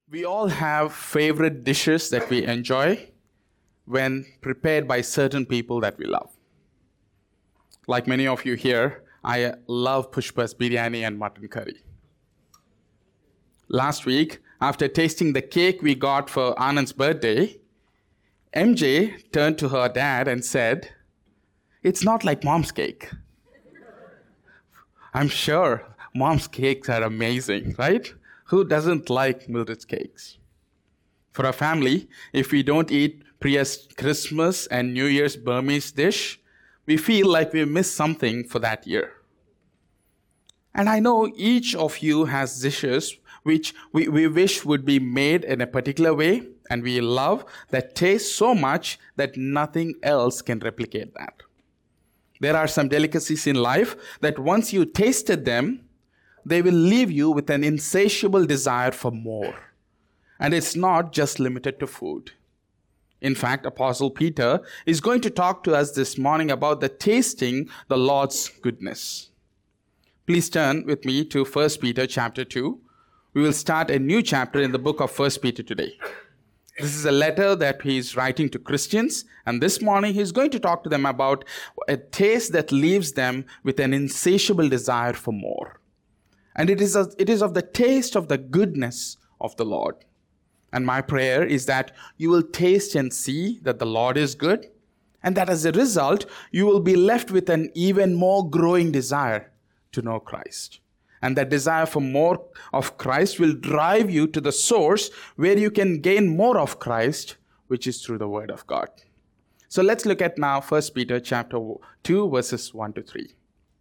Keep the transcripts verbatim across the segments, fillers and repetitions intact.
We all have favorite dishes that we enjoy when prepared by certain people that we love. Like many of you here, I love Pushpa's biryani and mutton curry. Last week, after tasting the cake we got for Anand's birthday, M J turned to her dad and said, "It's not like mom's cake." I'm sure mom's cakes are amazing, right? Who doesn't like Mildred's cakes? For our family, if we don't eat Priya's Christmas and New Year's Burmese dish, we feel like we missed something for that year. And I know each of you has dishes which we, we wish would be made in a particular way, and we love that taste so much that nothing else can replicate that. There are some delicacies in life that once you tasted them, they will leave you with an insatiable desire for more. And it's not just limited to food. In fact, Apostle Peter is going to talk to us this morning about the tasting the Lord's goodness. Please turn with me to First Peter chapter two. We will start a new chapter in the book of First Peter today. This is a letter that he is writing to Christians, and this morning he's going to talk to them about a taste that leaves them with an insatiable desire for more. And it is, a, it is of the taste of the goodness of the Lord. And my prayer is that you will taste and see that the Lord is good, and that as a result, you will be left with an even more growing desire to know Christ. And that desire for more of Christ will drive you to the source where you can gain more of Christ, which is through the Word of God. So let's look at now First Peter chapter two, verses one to three.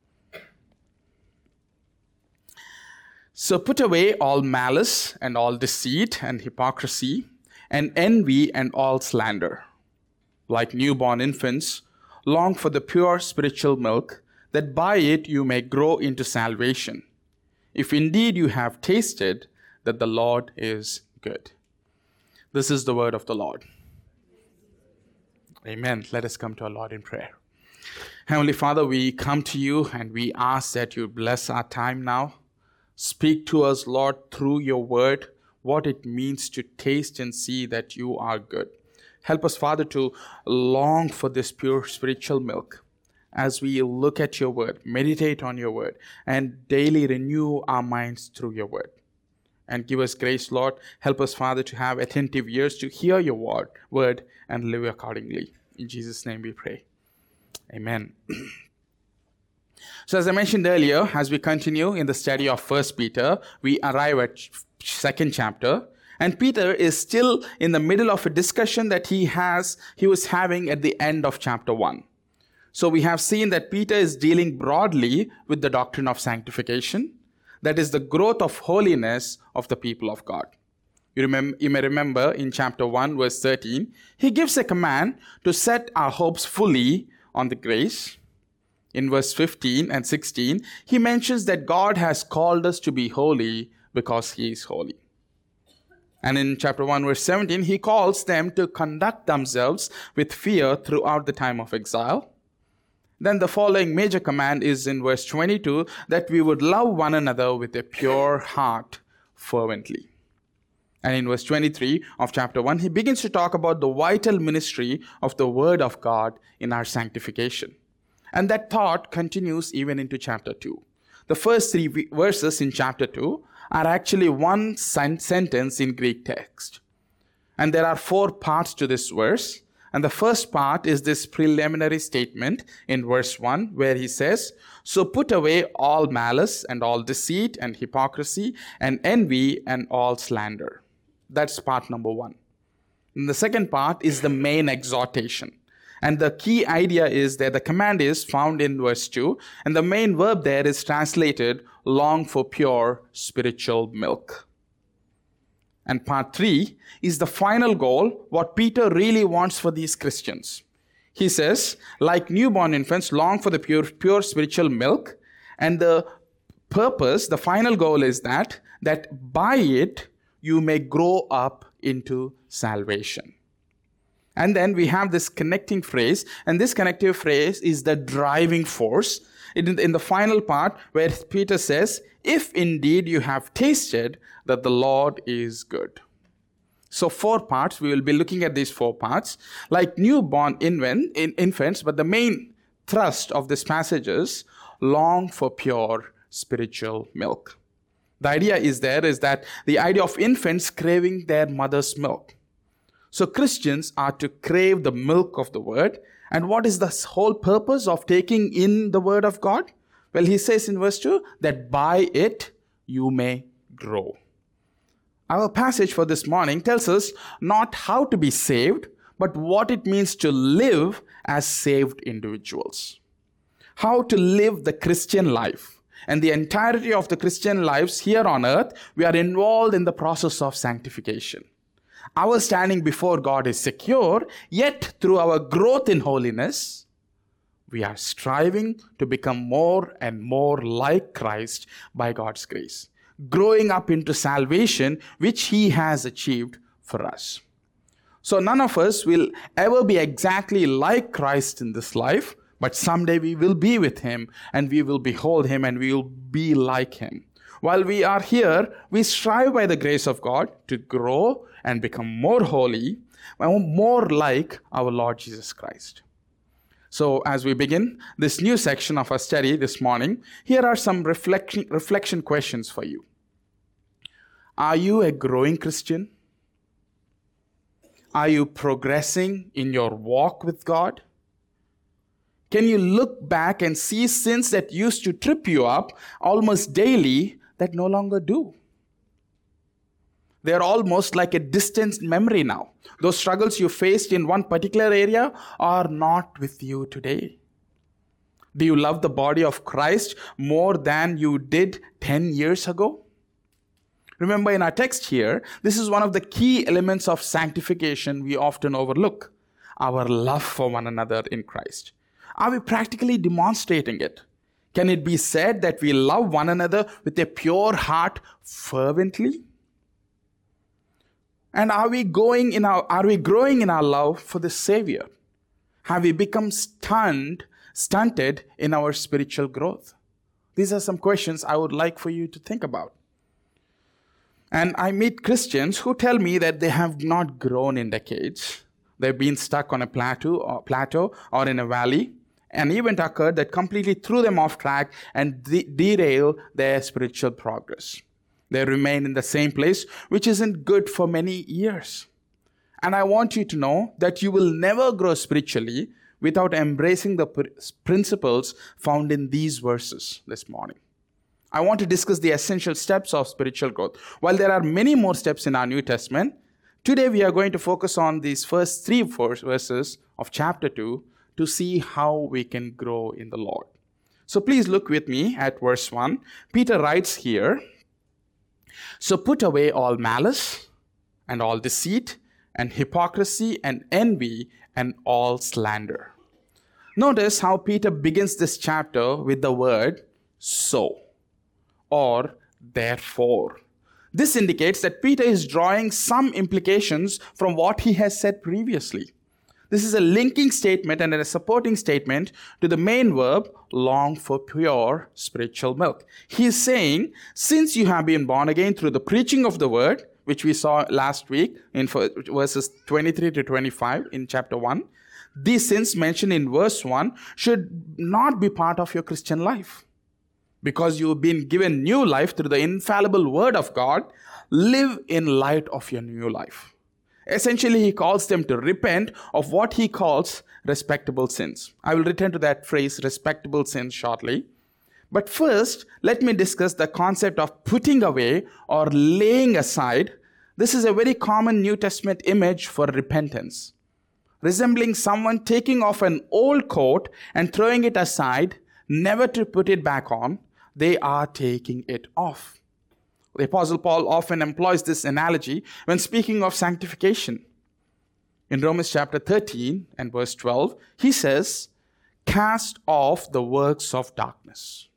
So put away all malice and all deceit and hypocrisy and envy and all slander. Like newborn infants, long for the pure spiritual milk, that by it you may grow into salvation, if indeed you have tasted that the Lord is good. This is the word of the Lord. Amen. Let us come to our Lord in prayer. Heavenly Father, we come to you and we ask that you bless our time now. Speak to us, Lord, through your word, what it means to taste and see that you are good. Help us, Father, to long for this pure spiritual milk as we look at your word, meditate on your word, and daily renew our minds through your word. And give us grace, Lord. Help us, Father, to have attentive ears to hear your word, word and live accordingly. In Jesus' name we pray. Amen. So as I mentioned earlier, as we continue in the study of First Peter, we arrive at second chapter, and Peter is still in the middle of a discussion that he has, he was having at the end of chapter one. So we have seen that Peter is dealing broadly with the doctrine of sanctification, that is the growth of holiness of the people of God. You, remember, you may remember in chapter one, verse thirteen, he gives a command to set our hopes fully on the grace. In verse fifteen and sixteen, he mentions that God has called us to be holy because he is holy. And in chapter one, verse seventeen, he calls them to conduct themselves with fear throughout the time of exile. Then the following major command is in verse twenty-two, that we would love one another with a pure heart fervently. And in verse twenty-three of chapter one, he begins to talk about the vital ministry of the Word of God in our sanctification. And that thought continues even into chapter two. The first three verses in chapter two are actually one sentence in Greek text. And there are four parts to this verse. And the first part is this preliminary statement in verse one, where he says, "So put away all malice and all deceit and hypocrisy and envy and all slander." That's part number one. And the second part is the main exhortation. And the key idea is that the command is found in verse two, and the main verb there is translated, long for pure spiritual milk. And part three is the final goal, what Peter really wants for these Christians. He says, like newborn infants, long for the pure, pure spiritual milk. And the purpose, the final goal is that, that by it you may grow up into salvation. And then we have this connecting phrase, and this connective phrase is the driving force. In, in the final part, where Peter says, if indeed you have tasted that the Lord is good. So four parts, we will be looking at these four parts. Like newborn infant, in infants, but the main thrust of this passage is long for pure spiritual milk. The idea is there is that the idea of infants craving their mother's milk. So Christians are to crave the milk of the word. And what is the whole purpose of taking in the word of God? Well, he says in verse two that by it you may grow. Our passage for this morning tells us not how to be saved, but what it means to live as saved individuals. How to live the Christian life. And the entirety of the Christian lives here on earth, we are involved in the process of sanctification. Our standing before God is secure, yet through our growth in holiness, we are striving to become more and more like Christ by God's grace, growing up into salvation which He has achieved for us. So none of us will ever be exactly like Christ in this life, but someday we will be with Him and we will behold Him and we will be like Him. While we are here, we strive by the grace of God to grow and become more holy, more like our Lord Jesus Christ. So as we begin this new section of our study this morning, here are some reflection, reflection questions for you. Are you a growing Christian? Are you progressing in your walk with God? Can you look back and see sins that used to trip you up almost daily that no longer do? They're almost like a distant memory now. Those struggles you faced in one particular area are not with you today. Do you love the body of Christ more than you did ten years ago? Remember in our text here, this is one of the key elements of sanctification we often overlook, our love for one another in Christ. Are we practically demonstrating it? Can it be said that we love one another with a pure heart fervently? And are we going in our are we growing in our love for the Savior? Have we become stunned, stunted in our spiritual growth? These are some questions I would like for you to think about. And I meet Christians who tell me that they have not grown in decades. They've been stuck on a plateau or plateau or in a valley. An event occurred that completely threw them off track and de- derailed their spiritual progress. They remain in the same place, which isn't good for many years. And I want you to know that you will never grow spiritually without embracing the pr- principles found in these verses this morning. I want to discuss the essential steps of spiritual growth. While there are many more steps in our New Testament, today we are going to focus on these first three verses of chapter two to see how we can grow in the Lord. So please look with me at verse one. Peter writes here, "So put away all malice and all deceit and hypocrisy and envy and all slander." Notice how Peter begins this chapter with the word so or therefore. This indicates that Peter is drawing some implications from what he has said previously. This is a linking statement and a supporting statement to the main verb, long for pure spiritual milk. He is saying, since you have been born again through the preaching of the word, which we saw last week in verses twenty-three to twenty-five in chapter one, these sins mentioned in verse one should not be part of your Christian life. Because you have been given new life through the infallible word of God, live in light of your new life. Essentially, he calls them to repent of what he calls respectable sins. I will return to that phrase, respectable sins, shortly. But first, let me discuss the concept of putting away or laying aside. This is a very common New Testament image for repentance, resembling someone taking off an old coat and throwing it aside, never to put it back on. They are taking it off. The Apostle Paul often employs this analogy when speaking of sanctification. In Romans chapter thirteen and verse twelve, he says, "Cast off the works of darkness."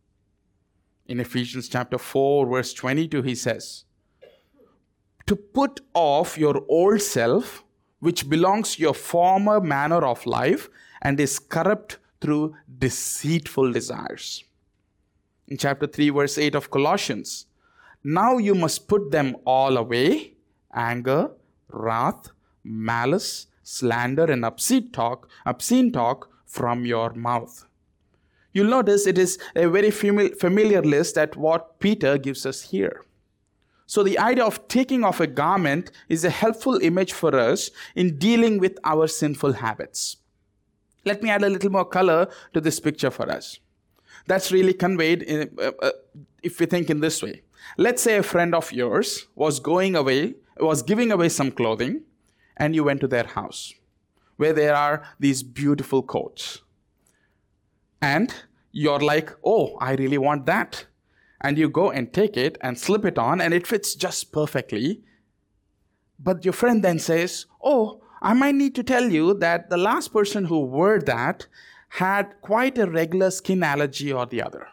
In Ephesians chapter four, verse twenty-two, he says, "To put off your old self, which belongs to your former manner of life and is corrupt through deceitful desires." In chapter three, verse eight of Colossians, "Now you must put them all away, anger, wrath, malice, slander, and obscene talk, obscene talk from your mouth. You'll notice it is a very familiar list at what Peter gives us here. So the idea of taking off a garment is a helpful image for us in dealing with our sinful habits. Let me add a little more color to this picture for us. That's really conveyed in, uh, uh, if we think in this way. Let's say a friend of yours was going away, was giving away some clothing, and you went to their house where there are these beautiful coats. And you're like, oh, I really want that. And you go and take it and slip it on, and it fits just perfectly. But your friend then says, oh, I might need to tell you that the last person who wore that had quite a regular skin allergy or the other.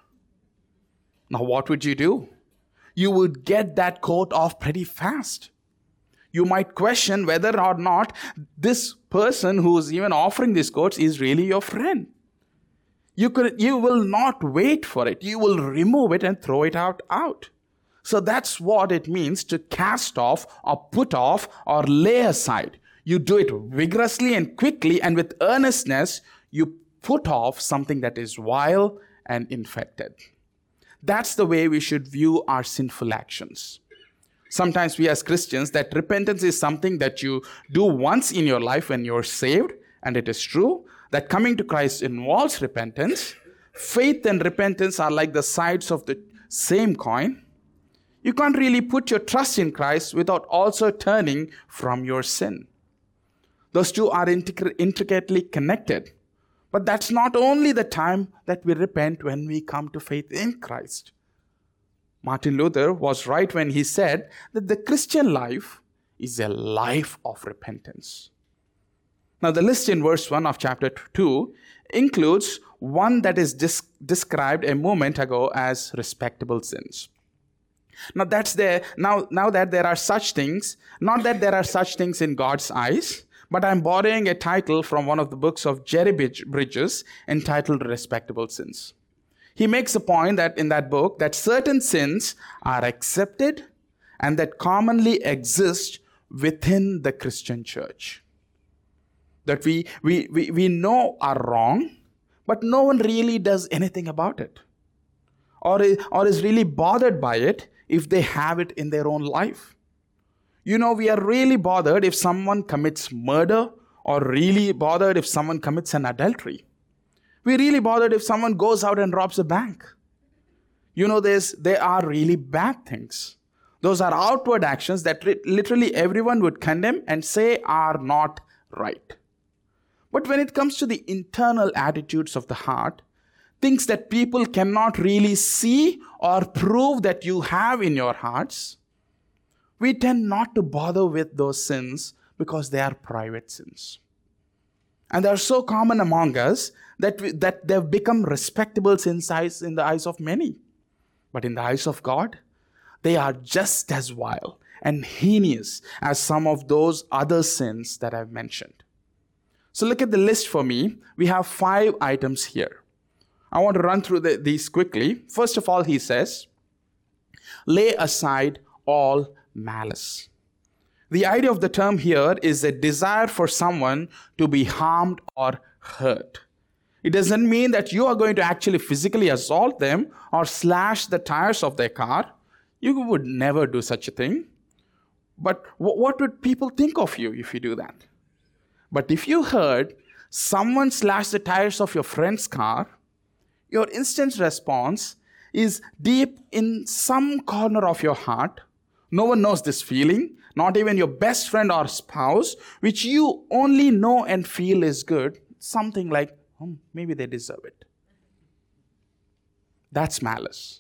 Now, what would you do? You would get that coat off pretty fast. You might question whether or not this person who's even offering these coats is really your friend. You could, you will not wait for it. You will remove it and throw it out, out. So that's what it means to cast off or put off or lay aside. You do it vigorously and quickly, and with earnestness, you put off something that is vile and infected. That's the way we should view our sinful actions. Sometimes we as Christians, that repentance is something that you do once in your life when you're saved, and it is true that coming to Christ involves repentance. Faith and repentance are like the sides of the same coin. You can't really put your trust in Christ without also turning from your sin. Those two are intricately connected. But that's not only the time that we repent when we come to faith in Christ. Martin Luther was right when he said that the Christian life is a life of repentance. Now, the list in verse one of chapter two includes one that is dis- described a moment ago as respectable sins. Now, that's there. Now, now that there are such things, not that there are such things in God's eyes, but I'm borrowing a title from one of the books of Jerry Bridges entitled Respectable Sins. He makes a point that in that book that certain sins are accepted and that commonly exist within the Christian church. That we, we, we, we know are wrong, but no one really does anything about it. Or, or is really bothered by it if they have it in their own life. You know, we are really bothered if someone commits murder, or really bothered if someone commits an adultery. We're really bothered if someone goes out and robs a bank. You know, there's, there are really bad things. Those are outward actions that literally everyone would condemn and say are not right. But when it comes to the internal attitudes of the heart, things that people cannot really see or prove that you have in your hearts, we tend not to bother with those sins because they are private sins. And they are so common among us that, we, that they've become respectable sins in the eyes of many. But in the eyes of God, they are just as vile and heinous as some of those other sins that I've mentioned. So look at the list for me. We have five items here. I want to run through the, these quickly. First of all, he says, lay aside all malice. The idea of the term here is a desire for someone to be harmed or hurt. It doesn't mean that you are going to actually physically assault them or slash the tires of their car. You would never do such a thing. But w- what would people think of you if you do that? But if you heard someone slash the tires of your friend's car, your instant response is deep in some corner of your heart. No one knows this feeling, not even your best friend or spouse, which you only know and feel is good. Something like, oh, maybe they deserve it. That's malice.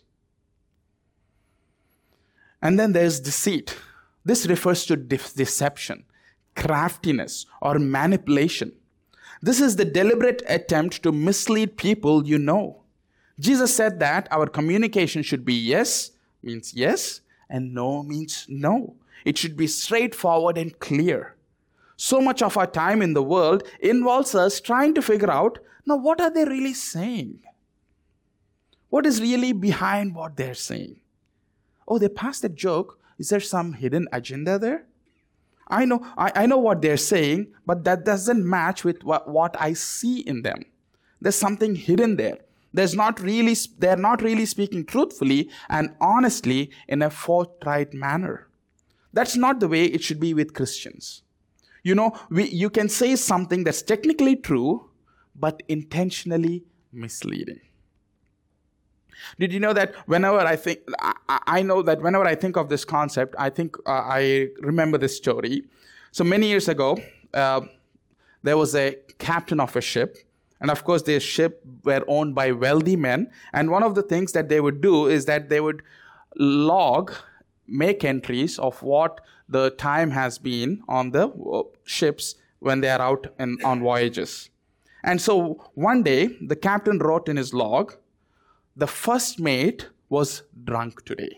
And then there's deceit. This refers to de- deception, craftiness, or manipulation. This is the deliberate attempt to mislead people you know. Jesus said that our communication should be yes means yes, and no means no. It should be straightforward and clear. So much of our time in the world involves us trying to figure out, now what are they really saying? What is really behind what they're saying? Oh, they passed a joke. Is there some hidden agenda there? I know, I, I know what they're saying, but that doesn't match with what, what I see in them. There's something hidden there. There's not really, they're not really speaking truthfully and honestly in a forthright manner. That's not the way it should be with Christians. You know, we, you can say something that's technically true, but intentionally misleading. Did you know that whenever I think, I, I know that whenever I think of this concept, I think uh, I remember this story. So many years ago, uh, there was a captain of a ship. And of course, their ship were owned by wealthy men. And one of the things that they would do is that they would log, make entries of what the time has been on the ships when they are out and on voyages. And so one day, the captain wrote in his log, "The first mate was drunk today."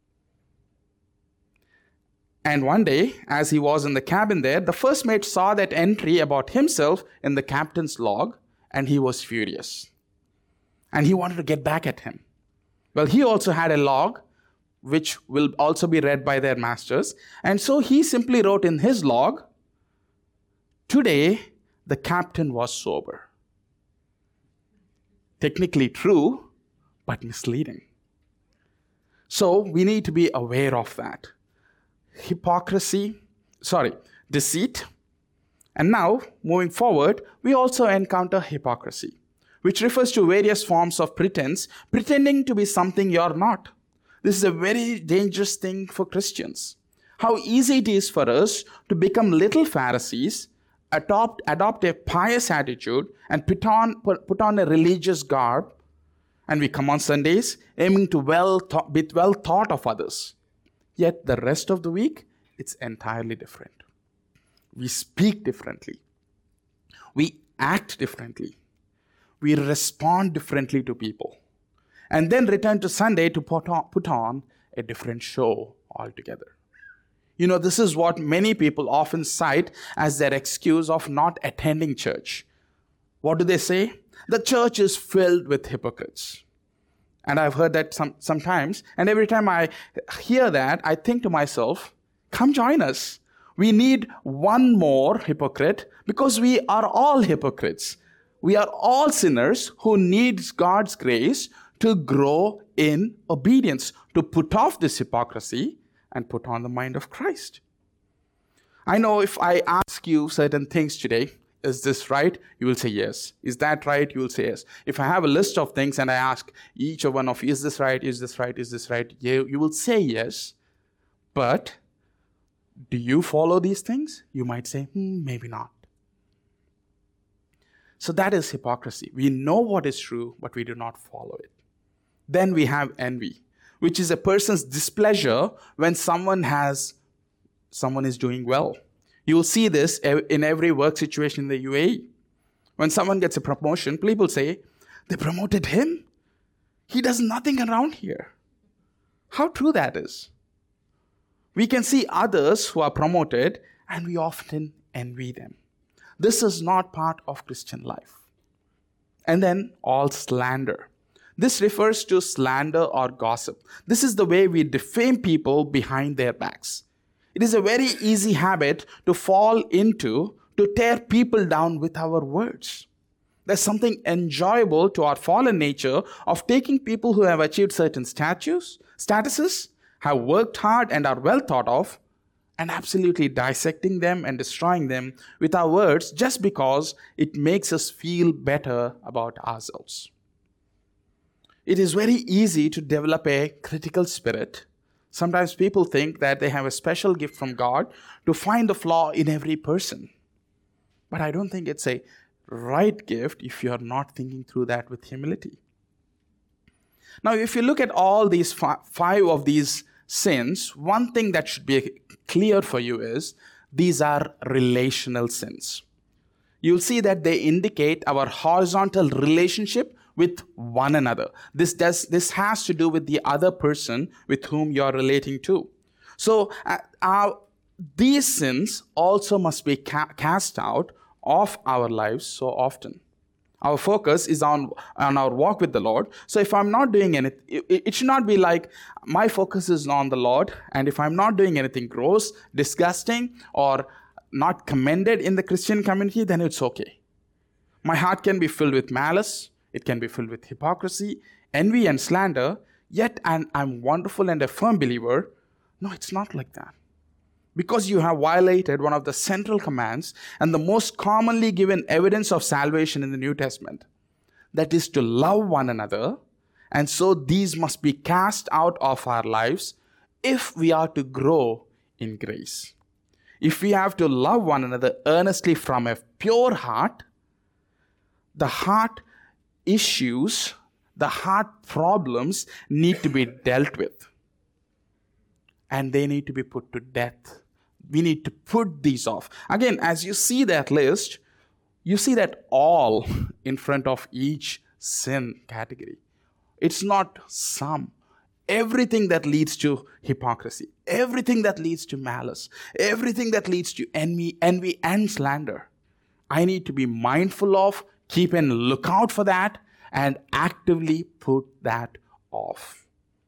And one day, as he was in the cabin there, the first mate saw that entry about himself in the captain's log, and he was furious. And he wanted to get back at him. Well, he also had a log, which will also be read by their masters. And so he simply wrote in his log, "Today, the captain was sober." Technically true, but misleading. So we need to be aware of that. Hypocrisy, sorry, deceit. And now, moving forward, we also encounter hypocrisy, which refers to various forms of pretense, pretending to be something you're not. This is a very dangerous thing for Christians. How easy it is for us to become little Pharisees, adopt, adopt a pious attitude, and put on, put, put on a religious garb, and we come on Sundays aiming to well th- be well thought of others. Yet the rest of the week, it's entirely different. We speak differently. We act differently. We respond differently to people. And then return to Sunday to put on, put on a different show altogether. You know, this is what many people often cite as their excuse of not attending church. What do they say? The church is filled with hypocrites. And I've heard that some, sometimes. And every time I hear that, I think to myself, come join us. We need one more hypocrite because we are all hypocrites. We are all sinners who need God's grace to grow in obedience, to put off this hypocrisy and put on the mind of Christ. I know if I ask you certain things today, is this right? You will say yes. Is that right? You will say yes. If I have a list of things and I ask each one of you, is this right? Is this right? Is this right? You, you will say yes. But do you follow these things? You might say, hmm, maybe not. So that is hypocrisy. We know what is true, but we do not follow it. Then we have envy, which is a person's displeasure when someone has, someone is doing well. You will see this in every work situation in the U A E. When someone gets a promotion, people say, they promoted him? He does nothing around here. How true that is. We can see others who are promoted and we often envy them. This is not part of Christian life. And then all slander. This refers to slander or gossip. This is the way we defame people behind their backs. It is a very easy habit to fall into, to tear people down with our words. There's something enjoyable to our fallen nature of taking people who have achieved certain statues, statuses, have worked hard and are well thought of, and absolutely dissecting them and destroying them with our words just because it makes us feel better about ourselves. It is very easy to develop a critical spirit. Sometimes people think that they have a special gift from God to find the flaw in every person. But I don't think it's a right gift if you're not thinking through that with humility. Now, if you look at all these fi- five of these sins, one thing that should be clear for you is these are relational sins. You'll see that they indicate our horizontal relationship with one another. This does this has to do with the other person with whom you're relating to. So uh, our, these sins also must be ca- cast out of our lives so often. Our focus is on, on our walk with the Lord. So if I'm not doing anything, it, it should not be like my focus is on the Lord, and if I'm not doing anything gross, disgusting, or not commended in the Christian community, then it's okay. My heart can be filled with malice, it can be filled with hypocrisy, envy and slander, yet I'm, I'm wonderful and a firm believer. No, it's not like that. Because you have violated one of the central commands and the most commonly given evidence of salvation in the New Testament, that is to love one another, and so these must be cast out of our lives if we are to grow in grace. If we have to love one another earnestly from a pure heart, the heart issues, the heart problems need to be dealt with. And they need to be put to death. We need to put these off. Again, as you see that list, you see that all in front of each sin category. It's not some. Everything that leads to hypocrisy, everything that leads to malice, everything that leads to envy, envy and slander, I need to be mindful of, keep a lookout for that, and actively put that off.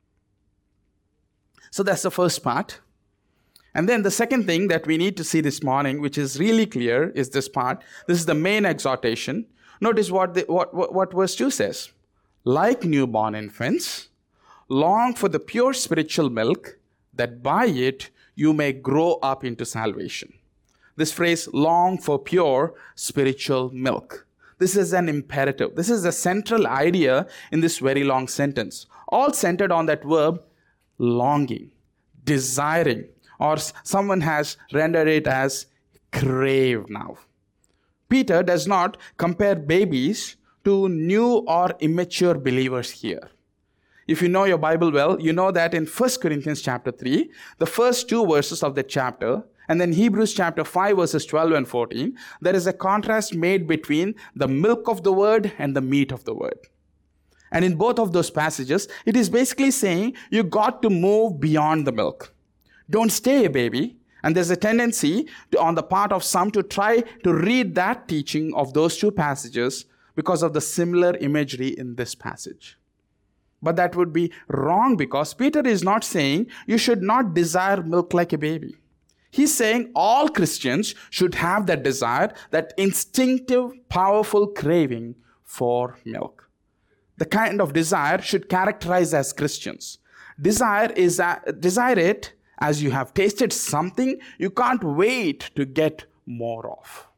So that's the first part. And then the second thing that we need to see this morning, which is really clear, is this part. This is the main exhortation. Notice what, the, what, what, what verse two says. Like newborn infants, long for the pure spiritual milk, that by it you may grow up into salvation. This phrase, long for pure spiritual milk. This is an imperative. This is the central idea in this very long sentence. All centered on that verb, longing, desiring, or someone has rendered it as crave now. Peter does not compare babies to new or immature believers here. If you know your Bible well, you know that in First Corinthians chapter three, the first two verses of the chapter, and then Hebrews chapter five verses twelve and fourteen, there is a contrast made between the milk of the word and the meat of the word. And in both of those passages, it is basically saying you got to move beyond the milk. Don't stay a baby. And there's a tendency to, on the part of some to try to read that teaching of those two passages because of the similar imagery in this passage. But that would be wrong, because Peter is not saying you should not desire milk like a baby. He's saying all Christians should have that desire, that instinctive, powerful craving for milk. The kind of desire should characterize as Christians. Desire is that, desire it as you have tasted something you can't wait to get more of.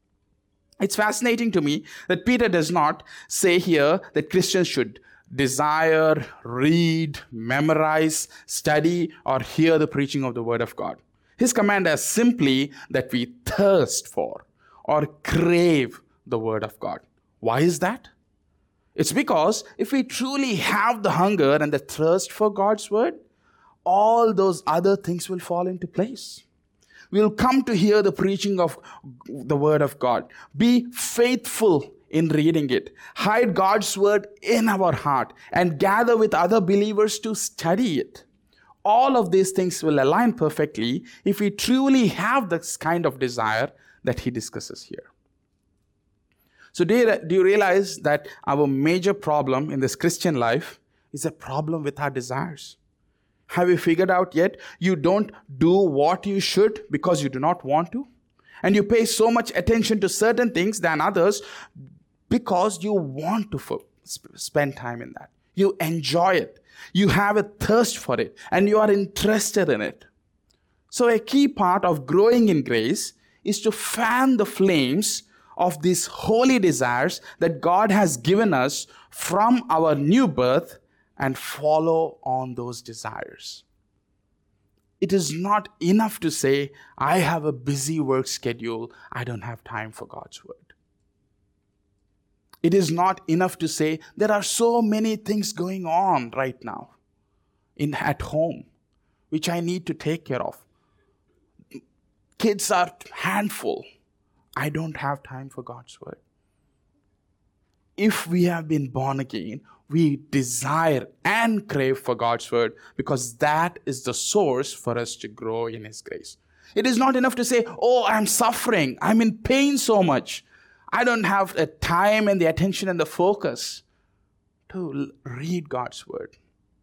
It's fascinating to me that Peter does not say here that Christians should desire, read, memorize, study, or hear the preaching of the Word of God. His command is simply that we thirst for or crave the Word of God. Why is that? It's because if we truly have the hunger and the thirst for God's Word, all those other things will fall into place. We'll come to hear the preaching of the Word of God. Be faithful in reading it. Hide God's Word in our heart and gather with other believers to study it. All of these things will align perfectly if we truly have this kind of desire that he discusses here. So do you, do you realize that our major problem in this Christian life is a problem with our desires? Have you figured out yet you don't do what you should because you do not want to? And you pay so much attention to certain things than others because you want to f- spend time in that. You enjoy it. You have a thirst for it and you are interested in it. So a key part of growing in grace is to fan the flames of these holy desires that God has given us from our new birth and follow on those desires. It is not enough to say, I have a busy work schedule, I don't have time for God's Word. It is not enough to say, there are so many things going on right now in at home, which I need to take care of. Kids are handful. I don't have time for God's Word. If we have been born again, we desire and crave for God's Word because that is the source for us to grow in His grace. It is not enough to say, oh, I'm suffering. I'm in pain so much. I don't have the time and the attention and the focus to read God's word.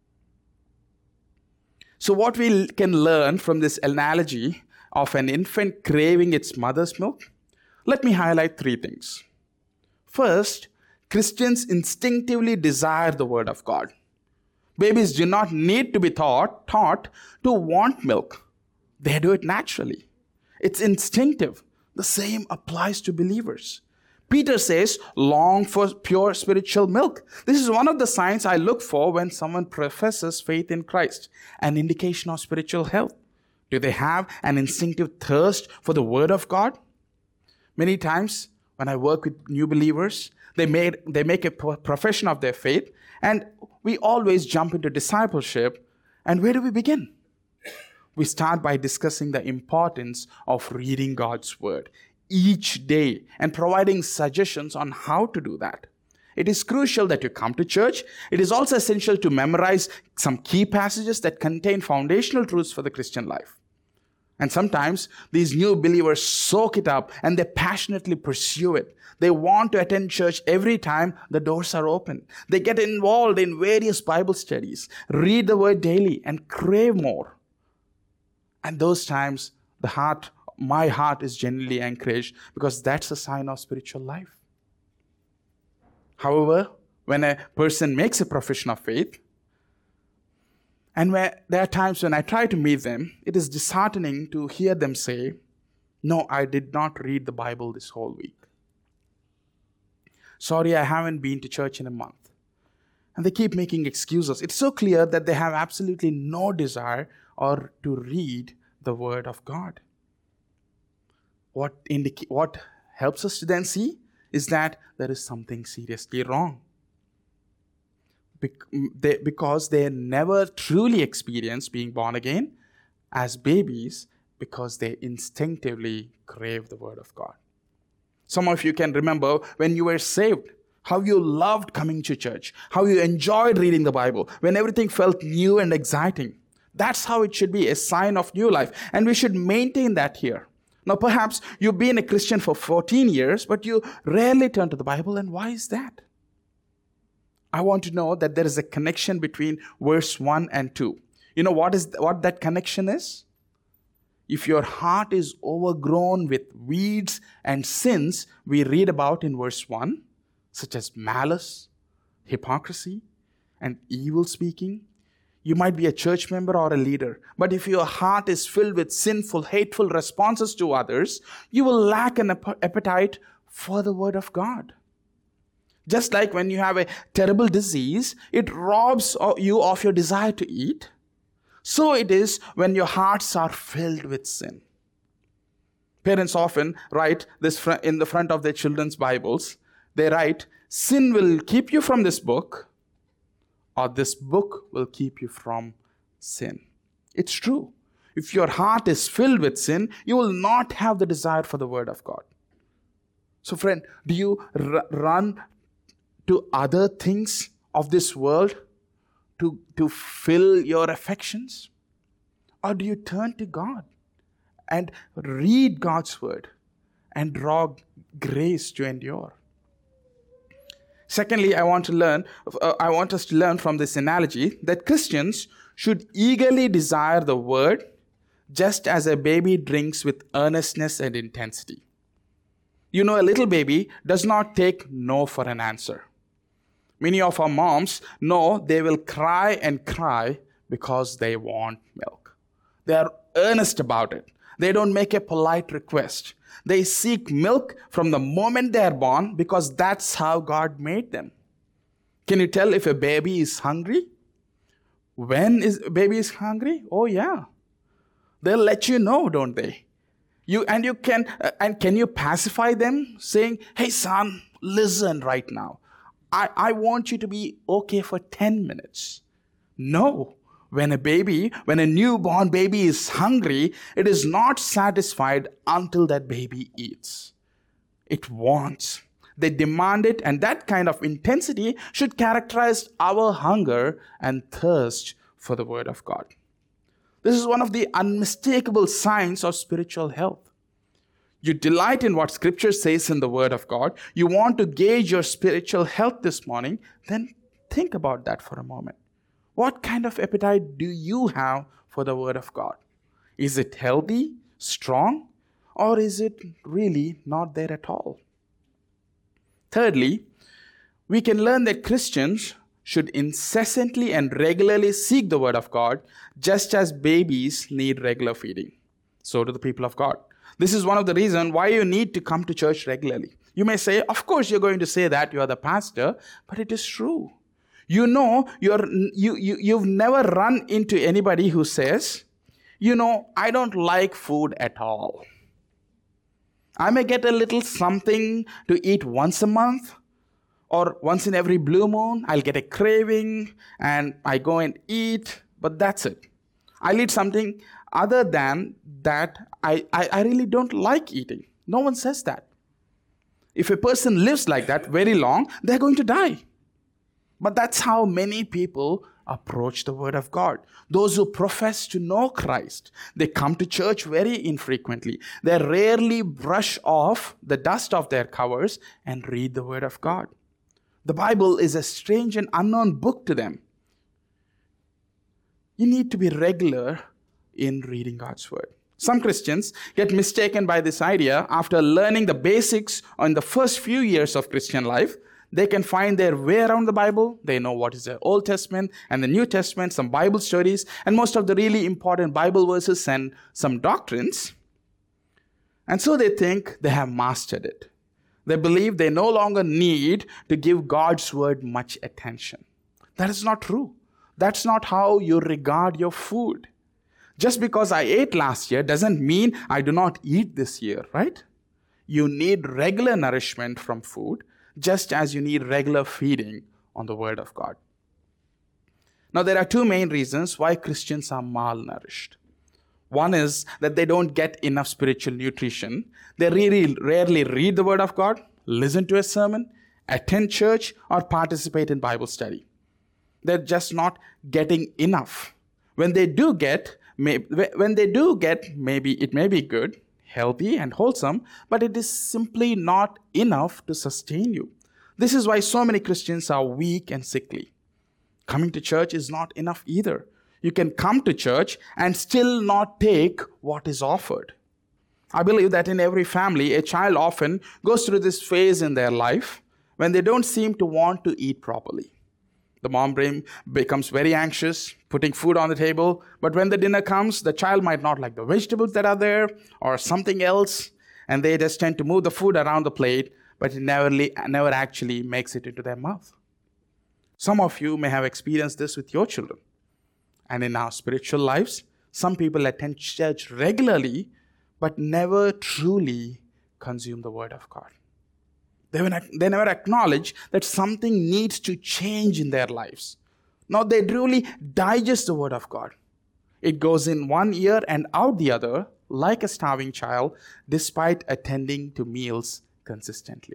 So what we can learn from this analogy of an infant craving its mother's milk, let me highlight three things. First, Christians instinctively desire the word of God. Babies do not need to be taught, taught to want milk. They do it naturally. It's instinctive. The same applies to believers. Peter says, long for pure spiritual milk. This is one of the signs I look for when someone professes faith in Christ, an indication of spiritual health. Do they have an instinctive thirst for the word of God? Many times when I work with new believers, they, made, they make a profession of their faith, and we always jump into discipleship. And where do we begin? We start by discussing the importance of reading God's word each day and providing suggestions on how to do that. It is crucial that you come to church. It is also essential to memorize some key passages that contain foundational truths for the Christian life. And sometimes these new believers soak it up and they passionately pursue it. They want to attend church every time the doors are open. They get involved in various Bible studies, read the word daily, and crave more. And those times, the heart, my heart is genuinely encouraged because that's a sign of spiritual life. However, when a person makes a profession of faith, and where there are times when I try to meet them, it is disheartening to hear them say, no, I did not read the Bible this whole week. Sorry, I haven't been to church in a month. And they keep making excuses. It's so clear that they have absolutely no desire or to read the word of God. What, indica- what helps us to then see is that there is something seriously wrong. They, because they never truly experienced being born again as babies because they instinctively crave the word of God. Some of you can remember when you were saved, how you loved coming to church, how you enjoyed reading the Bible, when everything felt new and exciting. That's how it should be, a sign of new life. And we should maintain that here. Now, perhaps you've been a Christian for fourteen years, but you rarely turn to the Bible. And why is that? I want to know that there is a connection between verse one and two. You know what is what that connection is? If your heart is overgrown with weeds and sins we read about in verse one, such as malice, hypocrisy, and evil speaking, you might be a church member or a leader, but if your heart is filled with sinful, hateful responses to others, you will lack an appetite for the word of God. Just like when you have a terrible disease, it robs you of your desire to eat. So it is when your hearts are filled with sin. Parents often write this in the front of their children's Bibles. They write, sin will keep you from this book, or this book will keep you from sin. It's true. If your heart is filled with sin, you will not have the desire for the word of God. So friend, do you r- run to other things of this world to, to fill your affections? Or do you turn to God and read God's word and draw grace to endure? Secondly, I want to learn, uh, I want us to learn from this analogy that Christians should eagerly desire the word just as a baby drinks with earnestness and intensity. You know, a little baby does not take no for an answer. Many of our moms know they will cry and cry because they want milk. They are earnest about it. They don't make a polite request. They seek milk from the moment they are born because that's how God made them. Can you tell if a baby is hungry? When is a baby is hungry? Oh yeah. They'll let you know, don't they? You and you can uh, and can you pacify them saying, "Hey son, listen right now. I, I want you to be okay for ten minutes. No. When a baby, when a newborn baby is hungry, it is not satisfied until that baby eats. It wants. They demand it, and that kind of intensity should characterize our hunger and thirst for the word of God. This is one of the unmistakable signs of spiritual health. you delight in what Scripture says in the Word of God, you want to gauge your spiritual health this morning, then think about that for a moment. What kind of appetite do you have for the Word of God? Is it healthy, strong, or is it really not there at all? Thirdly, we can learn that Christians should incessantly and regularly seek the Word of God, just as babies need regular feeding. So do the people of God. This is one of the reasons why you need to come to church regularly. You may say, of course you're going to say that, you are the pastor, but it is true. You know, you're, you, you, you've never run into anybody who says, you know, I don't like food at all. I may get a little something to eat once a month, or once in every blue moon, I'll get a craving and I go and eat, but that's it. I'll eat something other than that I, I, I really don't like eating. No one says that. If a person lives like that very long, they're going to die. But that's how many people approach the Word of God. Those who profess to know Christ, they come to church very infrequently. They rarely brush off the dust of their covers and read the Word of God. The Bible is a strange and unknown book to them. You need to be regular in reading God's Word. Some Christians get mistaken by this idea. After learning the basics in the first few years of Christian life, they can find their way around the Bible. They know what is the Old Testament and the New Testament, some Bible stories, and most of the really important Bible verses and some doctrines. And so they think they have mastered it. They believe they no longer need to give God's Word much attention. That is not true. That's not how you regard your food. Just because I ate last year doesn't mean I do not eat this year, right? You need regular nourishment from food, just as you need regular feeding on the Word of God. Now, there are two main reasons why Christians are malnourished. One is that they don't get enough spiritual nutrition. They really rarely read the Word of God, listen to a sermon, attend church, or participate in Bible study. They're just not getting enough. When they do get, may, when they do get, maybe it may be good, healthy and wholesome, but it is simply not enough to sustain you. This is why so many Christians are weak and sickly. Coming to church is not enough either. You can come to church and still not take what is offered. I believe that in every family, a child often goes through this phase in their life when they don't seem to want to eat properly. The mom brain becomes very anxious, putting food on the table, but when the dinner comes, the child might not like the vegetables that are there or something else, and they just tend to move the food around the plate, but it never, never actually makes it into their mouth. Some of you may have experienced this with your children. And in our spiritual lives, some people attend church regularly, but never truly consume the Word of God. They never acknowledge that something needs to change in their lives. Now they truly digest the Word of God. It goes in one ear and out the other, like a starving child, despite attending to meals consistently.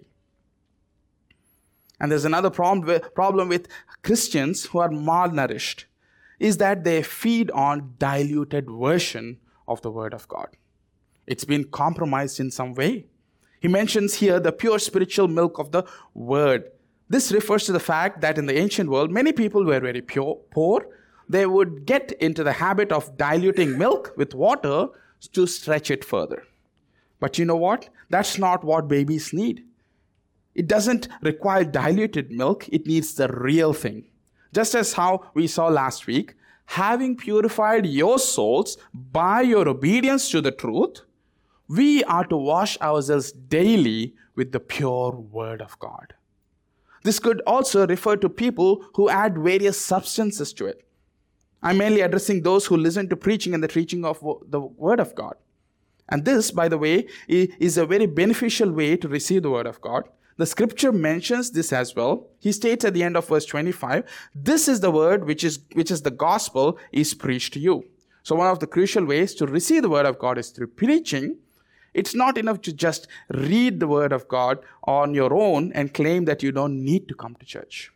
And there's another problem with Christians who are malnourished, is that they feed on diluted version of the Word of God. It's been compromised in some way. He mentions here the pure spiritual milk of the Word. This refers to the fact that in the ancient world, many people were very pure, poor. They would get into the habit of diluting milk with water to stretch it further. But you know what? That's not what babies need. It doesn't require diluted milk. It needs the real thing. Just as how we saw last week, having purified your souls by your obedience to the truth, we are to wash ourselves daily with the pure Word of God. This could also refer to people who add various substances to it. I'm mainly addressing those who listen to preaching and the teaching of the Word of God. And this, by the way, is a very beneficial way to receive the Word of God. The scripture mentions this as well. He states at the end of verse twenty-five, this is the word which is, which is the gospel is preached to you. So one of the crucial ways to receive the Word of God is through preaching. It's not enough to just read the Word of God on your own and claim that you don't need to come to church.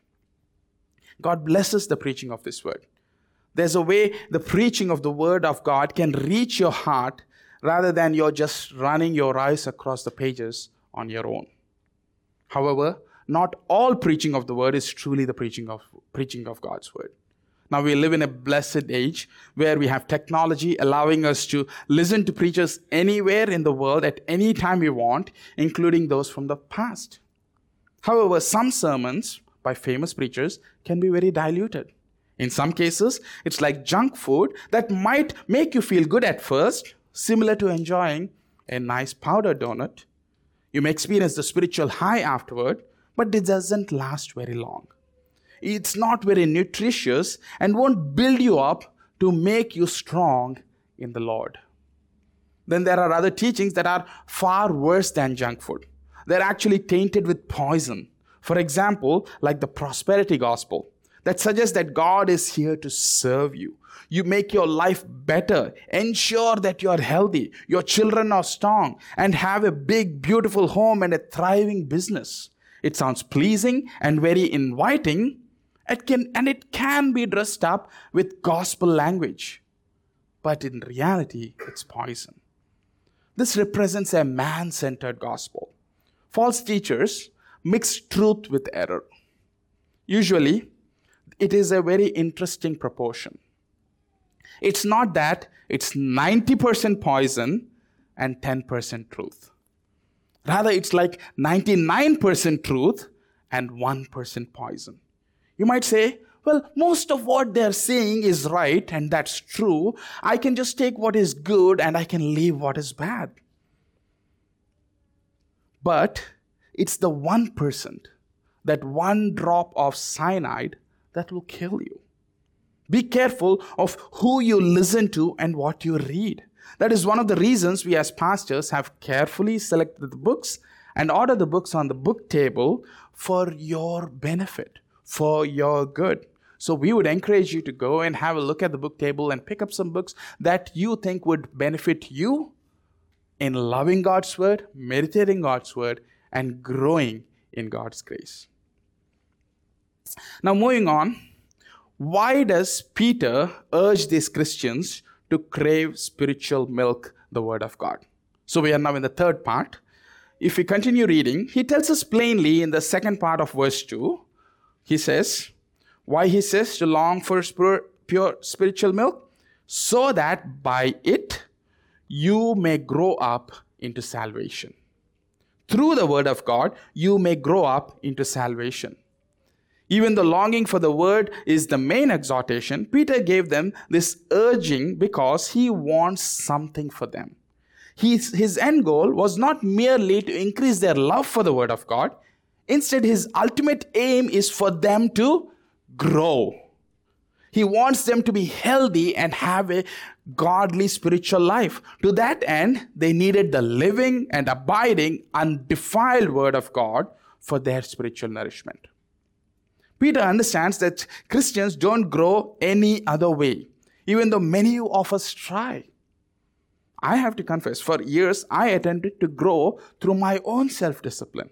God blesses the preaching of this Word. There's a way the preaching of the Word of God can reach your heart rather than you're just running your eyes across the pages on your own. However, not all preaching of the word is truly the preaching of preaching of God's word. Now we live in a blessed age where we have technology allowing us to listen to preachers anywhere in the world at any time we want, including those from the past. However, some sermons by famous preachers can be very diluted. In some cases, it's like junk food that might make you feel good at first, similar to enjoying a nice powdered donut. You may experience the spiritual high afterward, but it doesn't last very long. It's not very nutritious and won't build you up to make you strong in the Lord. Then there are other teachings that are far worse than junk food. They're actually tainted with poison. For example, like the prosperity gospel that suggests that God is here to serve you. You make your life better, ensure that you are healthy, your children are strong, and have a big, beautiful home and a thriving business. It sounds pleasing and very inviting, it can, and it can be dressed up with gospel language. But in reality, it's poison. This represents a man-centered gospel. False teachers mix truth with error. Usually, it is a very interesting proportion. It's not that it's ninety percent poison and ten percent truth. Rather, it's like ninety-nine percent truth and one percent poison. You might say, well, most of what they're saying is right and that's true. I can just take what is good and I can leave what is bad. But it's the one percent, that one drop of cyanide that will kill you. Be careful of who you listen to and what you read. That is one of the reasons we as pastors have carefully selected the books and ordered the books on the book table for your benefit, for your good. So we would encourage you to go and have a look at the book table and pick up some books that you think would benefit you in loving God's word, meditating God's word, and growing in God's grace. Now moving on, why does Peter urge these Christians to crave spiritual milk, the word of God? So we are now in the third part. If we continue reading, he tells us plainly in the second part of verse two, he says, why he says to long for pure spiritual milk? So that by it you may grow up into salvation. Through the word of God, you may grow up into salvation. Even the longing for the word is the main exhortation, Peter gave them this urging because he wants something for them. His, his end goal was not merely to increase their love for the word of God. Instead, his ultimate aim is for them to grow. He wants them to be healthy and have a godly spiritual life. To that end, they needed the living and abiding, undefiled word of God for their spiritual nourishment. Peter understands that Christians don't grow any other way, even though many of us try. I have to confess, for years I attempted to grow through my own self-discipline.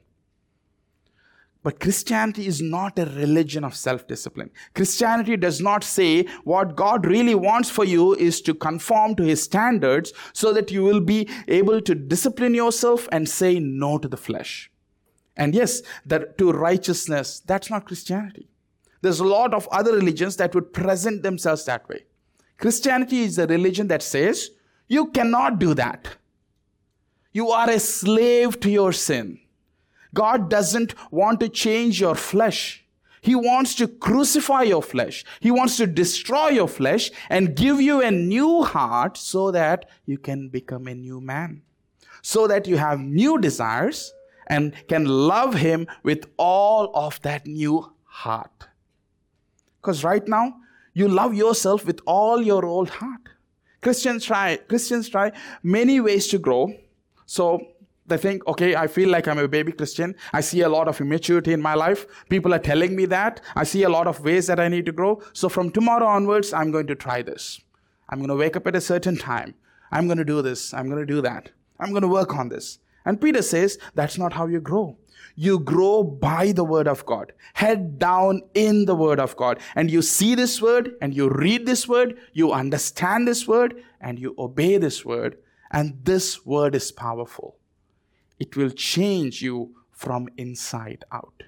But Christianity is not a religion of self-discipline. Christianity does not say what God really wants for you is to conform to his standards so that you will be able to discipline yourself and say no to the flesh. And yes, that to righteousness, that's not Christianity. There's a lot of other religions that would present themselves that way. Christianity is a religion that says, you cannot do that. You are a slave to your sin. God doesn't want to change your flesh. He wants to crucify your flesh. He wants to destroy your flesh and give you a new heart so that you can become a new man. So that you have new desires and can love him with all of that new heart. Because right now, you love yourself with all your old heart. Christians try, Christians try many ways to grow. So they think, okay, I feel like I'm a baby Christian. I see a lot of immaturity in my life. People are telling me that. I see a lot of ways that I need to grow. So from tomorrow onwards, I'm going to try this. I'm going to wake up at a certain time. I'm going to do this. I'm going to do that. I'm going to work on this. And Peter says, that's not how you grow. You grow by the word of God, head down in the word of God. And you see this word and you read this word, you understand this word and you obey this word. And this word is powerful. It will change you from inside out.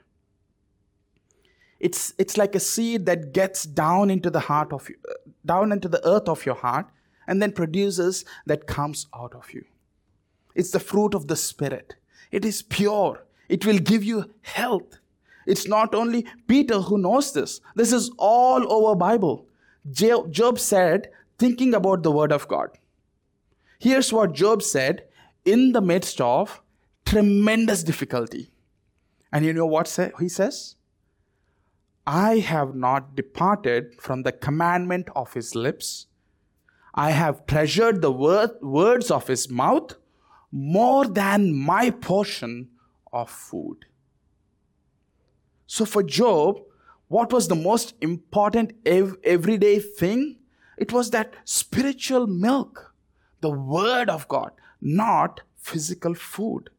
It's, it's like a seed that gets down into the heart of you, down into the earth of your heart, and then produces that comes out of you. It's the fruit of the Spirit. It is pure. It will give you health. It's not only Peter who knows this. This is all over Bible. Job said, thinking about the word of God. Here's what Job said in the midst of tremendous difficulty. And you know what he says? I have not departed from the commandment of his lips. I have treasured the word, words of his mouth more than my portion of food. So for Job, what was the most important ev- everyday thing? It was that spiritual milk, the word of God, not physical food.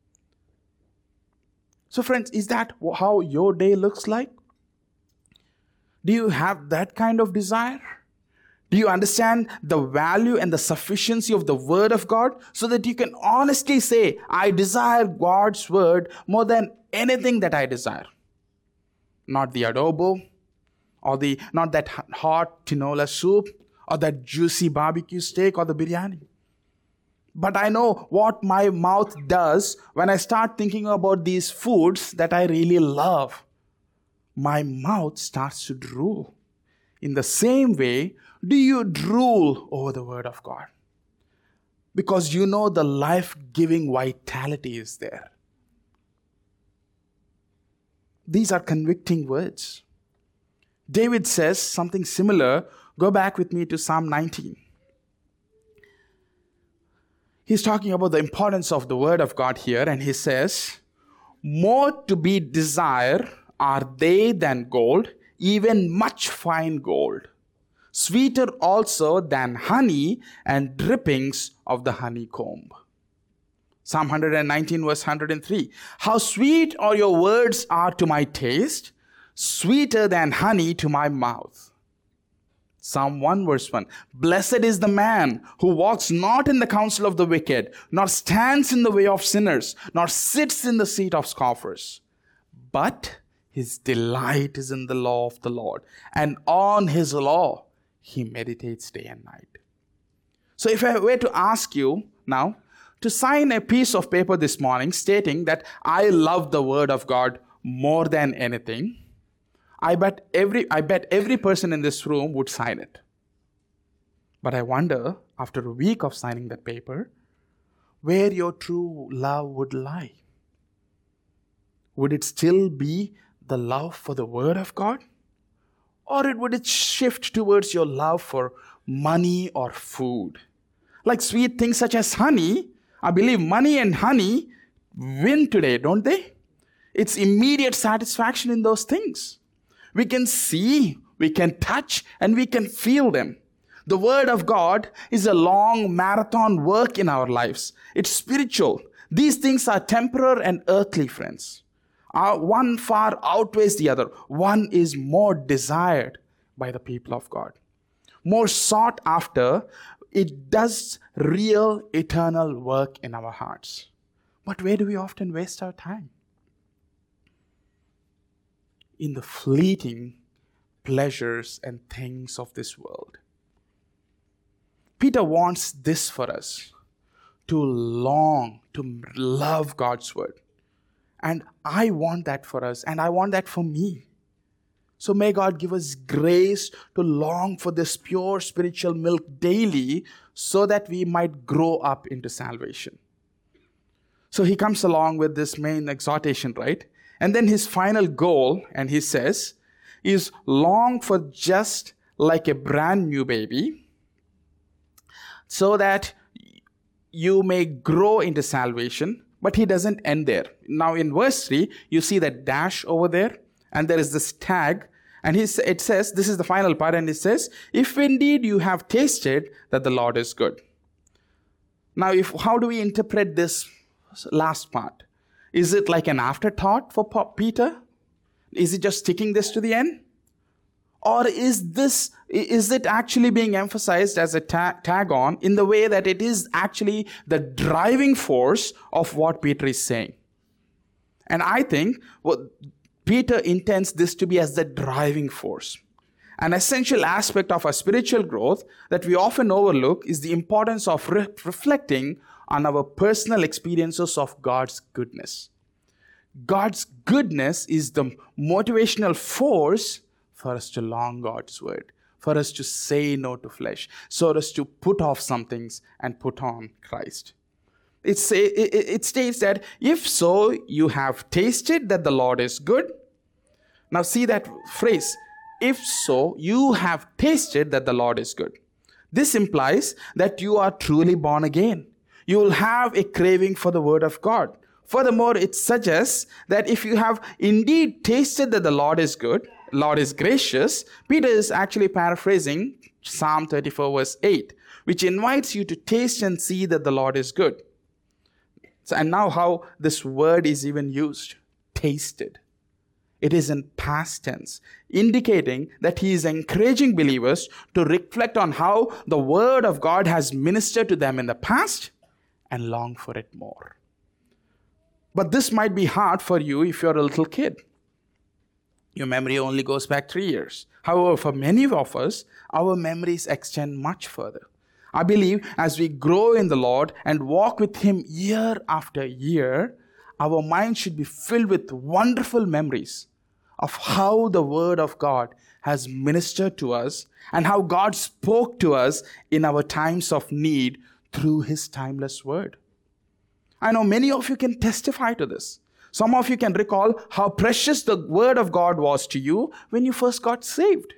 So friends, is that how your day looks like? Do you have that kind of desire? Do you understand the value and the sufficiency of the word of God so that you can honestly say, I desire God's word more than anything that I desire? Not the adobo, or the not that hot tinola soup, or that juicy barbecue steak, or the biryani. But I know what my mouth does when I start thinking about these foods that I really love. My mouth starts to drool. In the same way, do you drool over the word of God? Because you know the life-giving vitality is there. These are convicting words. David says something similar. Go back with me to Psalm nineteen. He's talking about the importance of the word of God here, and he says, more to be desired are they than gold, even much fine gold. Sweeter also than honey and drippings of the honeycomb. Psalm one nineteen verse one hundred three. How sweet are your words are to my taste, sweeter than honey to my mouth. Psalm one verse one. Blessed is the man who walks not in the counsel of the wicked, nor stands in the way of sinners, nor sits in the seat of scoffers. But his delight is in the law of the Lord, and on his law he meditates day and night. So if I were to ask you now to sign a piece of paper this morning stating that I love the word of God more than anything, I bet every I bet every person in this room would sign it. But I wonder, after a week of signing that paper, where your true love would lie. Would it still be the love for the word of God? Or would it shift towards your love for money or food? Like sweet things such as honey, I believe money and honey win today, don't they? It's immediate satisfaction in those things. We can see, we can touch, and we can feel them. The word of God is a long marathon work in our lives. It's spiritual. These things are temporal and earthly, friends. Uh, one far outweighs the other. One is more desired by the people of God. More sought after. It does real eternal work in our hearts. But where do we often waste our time? In the fleeting pleasures and things of this world. Peter wants this for us, to long, to love God's word. And I want that for us, and I want that for me. So may God give us grace to long for this pure spiritual milk daily so that we might grow up into salvation. So he comes along with this main exhortation, right? And then his final goal, and he says, is long for just like a brand new baby, so that you may grow into salvation. But he doesn't end there. Now in verse three, you see that dash over there, and there is this tag, and he, it says, this is the final part, and it says, if indeed you have tasted that the Lord is good. Now, if how do we interpret this last part? Is it like an afterthought for Peter? Is he just sticking this to the end? Or is this, is it actually being emphasized as a ta- tag on in the way that it is actually the driving force of what Peter is saying? And I think what Peter intends this to be as the driving force. An essential aspect of our spiritual growth that we often overlook is the importance of re- reflecting on our personal experiences of God's goodness. God's goodness is the motivational force for us to long God's word, for us to say no to flesh, so as to put off some things and put on Christ. It, say, it, it states that if so, you have tasted that the Lord is good. Now see that phrase, if so, you have tasted that the Lord is good. This implies that you are truly born again. You will have a craving for the word of God. Furthermore, it suggests that if you have indeed tasted that the Lord is good, Lord is gracious, Peter is actually paraphrasing Psalm thirty-four verse eight, which invites you to taste and see that the Lord is good. So, and now how this word is even used, tasted. It is in past tense, indicating that he is encouraging believers to reflect on how the word of God has ministered to them in the past and long for it more. But this might be hard for you if you're a little kid. Your memory only goes back three years. However, for many of us, our memories extend much further. I believe as we grow in the Lord and walk with Him year after year, our mind should be filled with wonderful memories of how the Word of God has ministered to us and how God spoke to us in our times of need through His timeless Word. I know many of you can testify to this. Some of you can recall how precious the Word of God was to you when you first got saved.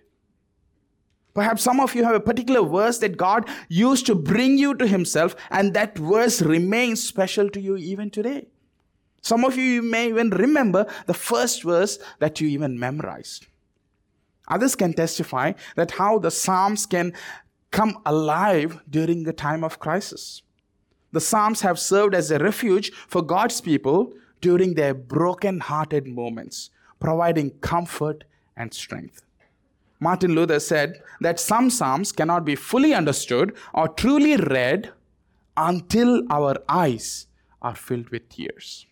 Perhaps some of you have a particular verse that God used to bring you to Himself, and that verse remains special to you even today. Some of you, you may even remember the first verse that you even memorized. Others can testify that how the Psalms can come alive during the time of crisis. The Psalms have served as a refuge for God's people during their broken-hearted moments, providing comfort and strength. Martin Luther said that some Psalms cannot be fully understood or truly read until our eyes are filled with tears.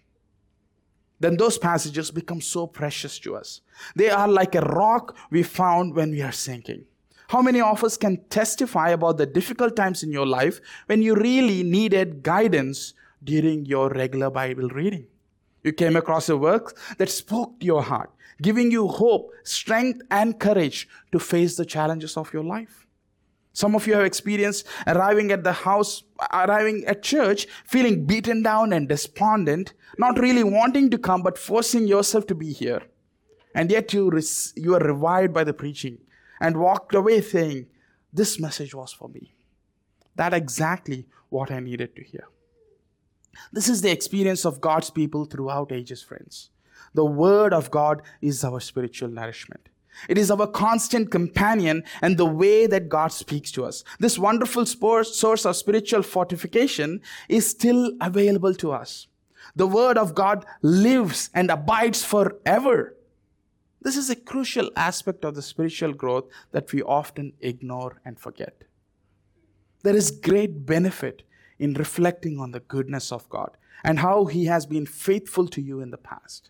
Then those passages become so precious to us. They are like a rock we found when we are sinking. How many of us can testify about the difficult times in your life when you really needed guidance during your regular Bible reading? You came across a work that spoke to your heart, giving you hope, strength, and courage to face the challenges of your life. Some of you have experienced arriving at the house, arriving at church, feeling beaten down and despondent, not really wanting to come, but forcing yourself to be here. And yet you, res- you are revived by the preaching and walked away saying, this message was for me. That's exactly what I needed to hear. This is the experience of God's people throughout ages, friends. The Word of God is our spiritual nourishment. It is our constant companion and the way that God speaks to us. This wonderful source of spiritual fortification is still available to us. The Word of God lives and abides forever. This is a crucial aspect of the spiritual growth that we often ignore and forget. There is great benefit in reflecting on the goodness of God and how He has been faithful to you in the past.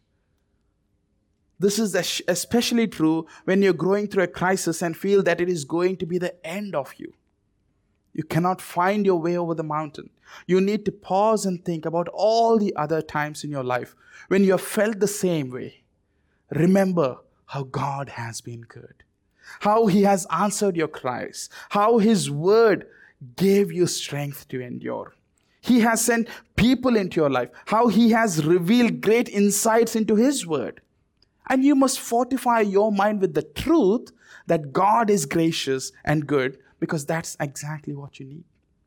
This is especially true when you're going through a crisis and feel that it is going to be the end of you. You cannot find your way over the mountain. You need to pause and think about all the other times in your life when you have felt the same way. Remember how God has been good, how He has answered your cries, how His word gave you strength to endure. He has sent people into your life, how He has revealed great insights into His word. And you must fortify your mind with the truth that God is gracious and good, because that's exactly what you need.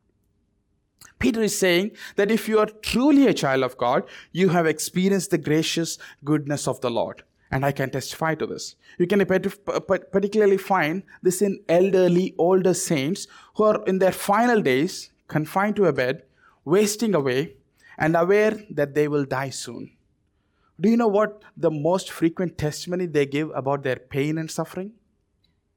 Peter is saying that if you are truly a child of God, you have experienced the gracious goodness of the Lord. And I can testify to this. You can particularly find this in elderly, older saints who are in their final days, confined to a bed, wasting away, and aware that they will die soon. Do you know what the most frequent testimony they give about their pain and suffering?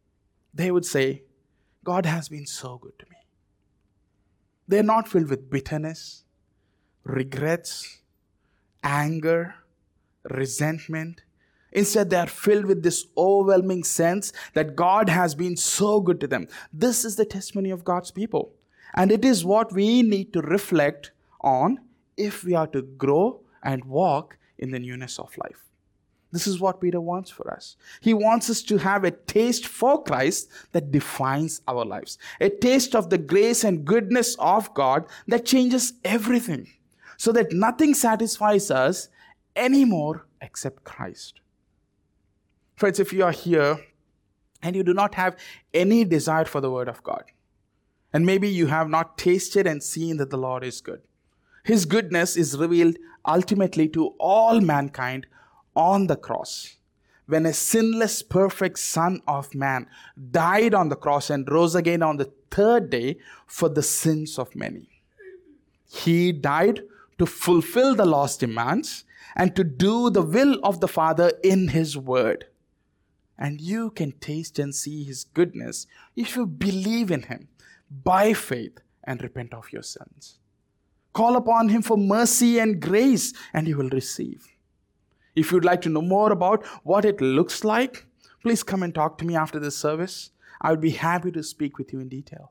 they would say, God has been so good to me. They're not filled with bitterness, regrets, anger, resentment. Instead, they are filled with this overwhelming sense that God has been so good to them. This is the testimony of God's people. And it is what we need to reflect on if we are to grow and walk in the newness of life. This is what Peter wants for us. He wants us to have a taste for Christ that defines our lives. A taste of the grace and goodness of God that changes everything, so that nothing satisfies us anymore except Christ. Friends, if you are here and you do not have any desire for the Word of God, and maybe you have not tasted and seen that the Lord is good, His goodness is revealed ultimately to all mankind on the cross, when a sinless, perfect Son of Man died on the cross and rose again on the third day for the sins of many. He died to fulfill the law's demands and to do the will of the Father in His Word. And you can taste and see His goodness if you believe in Him by faith and repent of your sins. Call upon Him for mercy and grace, and you will receive. If you'd like to know more about what it looks like, please come and talk to me after this service. I would be happy to speak with you in detail.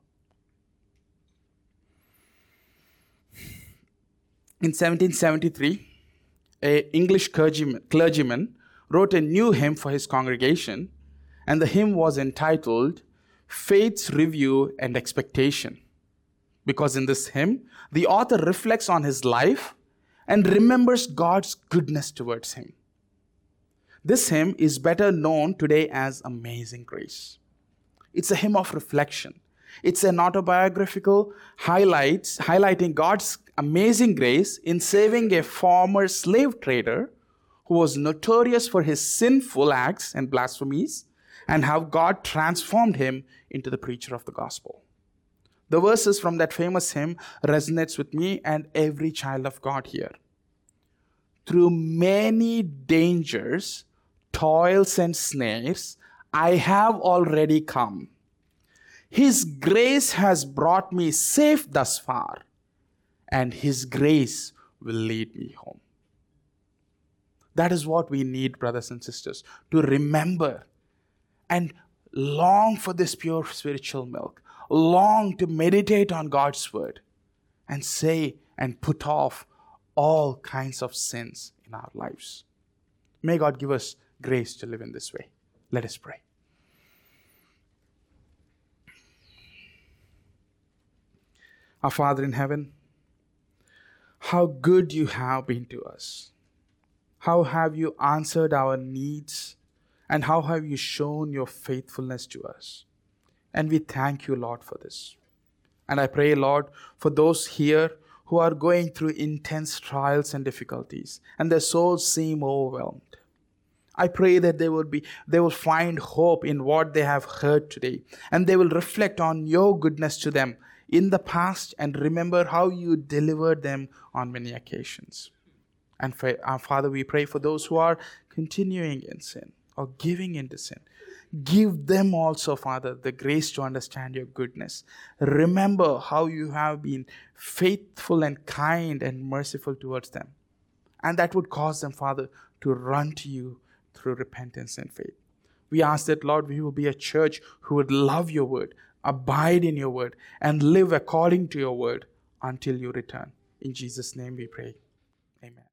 In seventeen seventy-three, an English clergyman, clergyman wrote a new hymn for his congregation, and the hymn was entitled Faith's Review and Expectation. Because in this hymn, the author reflects on his life and remembers God's goodness towards him. This hymn is better known today as Amazing Grace. It's a hymn of reflection. It's an autobiographical highlights, highlighting God's amazing grace in saving a former slave trader who was notorious for his sinful acts and blasphemies, and how God transformed him into the preacher of the gospel. The verses from that famous hymn resonates with me and every child of God here. Through many dangers, toils and snares, I have already come. His grace has brought me safe thus far, and His grace will lead me home. That is what we need, brothers and sisters, to remember and long for this pure spiritual milk. Long to meditate on God's word and say and put off all kinds of sins in our lives. May God give us grace to live in this way. Let us pray. Our Father in heaven, how good you have been to us. How have you answered our needs, and how have you shown your faithfulness to us. And we thank you, Lord, for this. And I pray, Lord, for those here who are going through intense trials and difficulties, and their souls seem overwhelmed. I pray that they will be, they will find hope in what they have heard today, and they will reflect on your goodness to them in the past and remember how you delivered them on many occasions. And for our Father, we pray for those who are continuing in sin or giving into sin. Give them also, Father, the grace to understand your goodness. Remember how you have been faithful and kind and merciful towards them. And that would cause them, Father, to run to you through repentance and faith. We ask that, Lord, we will be a church who would love your word, abide in your word, and live according to your word until you return. In Jesus' name we pray. Amen.